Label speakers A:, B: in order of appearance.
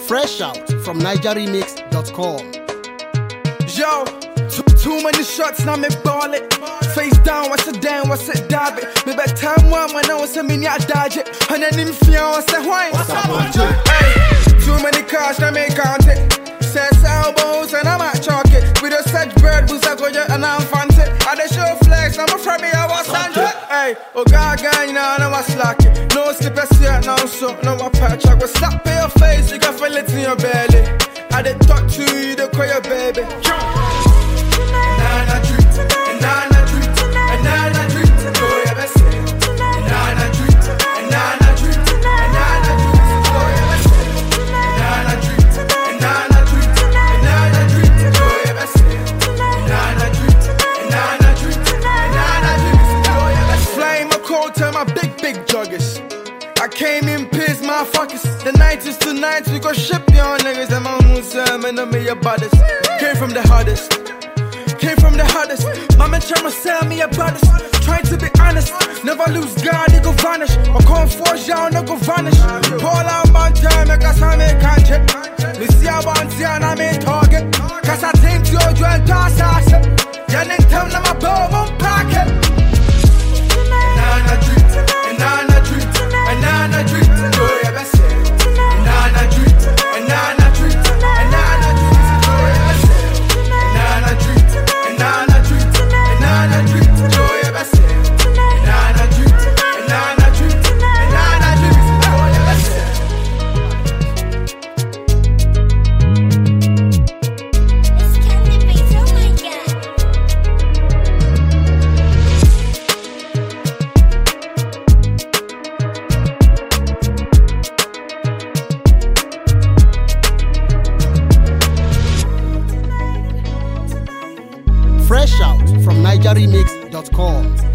A: Fresh out from NigerRemix.com.
B: Yo, too many shots, now me ball it. Face down, what's it down, what's it dab it. Me back time one when I was a mini I dodge it. And then in fear, what's the wine? Hey, too many cars, now me count it. Says elbows and I'm at chalk it. With a such bird, boots I go and I'm fancy. I dey show flex, I'm a from me, I was under. Hey, oh God, you know, I was slack it. No slippers here, no so, no a patch. I go slap in your face, you can feel it in your belly. I dey talk to you, they call your baby. Banana treat, banana treat, banana treat. Go your best. Banana treat, banana treat, banana treat. Go your best. Banana treat, banana treat, banana treat. Go your best. Banana treat, banana treat, banana treat. Go your best. Flying my coat to my big joggers. I came in pissed, motherfuckers. The 90s to 90s, we go ship your niggas. And my Muslim and me your brothers. Came from the hardest. Came from the hardest. Mama tryna sell me a brothers. Trying to be honest. Never lose God, they go vanish. Or come force y'all, no go vanish. Paul out my time, I got some can't. Me see I want to and I'm in target. Cause I think you and toss us. Y'all ain't tell them my bow won't pack it. Banana treat, banana treat, banana treat. Go your best. Banana treat, banana treat, banana treat. Go your best. Banana treat, banana treat, banana treat. Go your best. Banana treat, banana treat, banana treat. Go your best.
C: It's Candy Beats, oh my god.
A: Fresh out from NigerRemix.com.